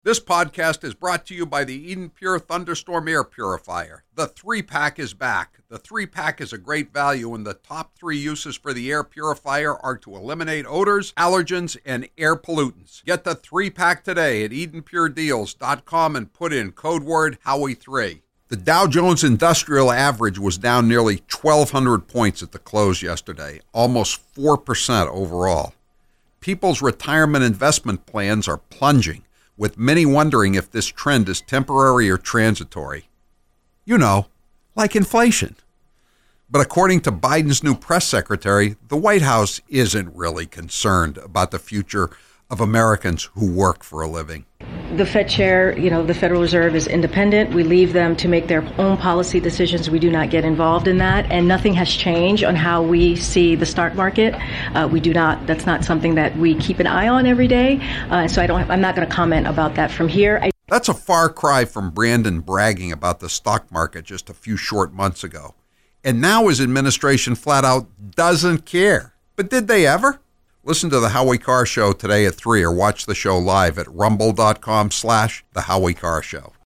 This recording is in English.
This podcast is brought to you by the Eden Pure Thunderstorm Air Purifier. The 3-pack is back. The 3-pack is a great value, and the top 3 uses for the air purifier are to eliminate odors, allergens, and air pollutants. Get the 3-pack today at EdenPureDeals.com and put in code word Howie3. The Dow Jones Industrial Average was down nearly 1,200 points at the close yesterday, almost 4% overall. People's retirement investment plans are plunging, with many wondering if this trend is temporary or transitory. You know, like inflation. But according to Biden's new press secretary, the White House isn't really concerned about the future of Americans who work for a living. The Fed chair, the Federal Reserve is independent. We leave them to make their own policy decisions. We do not get involved in that. And nothing has changed on how we see the stock market. That's not something that we keep an eye on every day. So I'm not going to comment about that from here. That's a far cry from Brandon bragging about the stock market just a few short months ago. And now his administration flat out doesn't care. But did they ever? Listen to The Howie Carr Show today at 3 or watch the show live at rumble.com/The Howie Carr Show.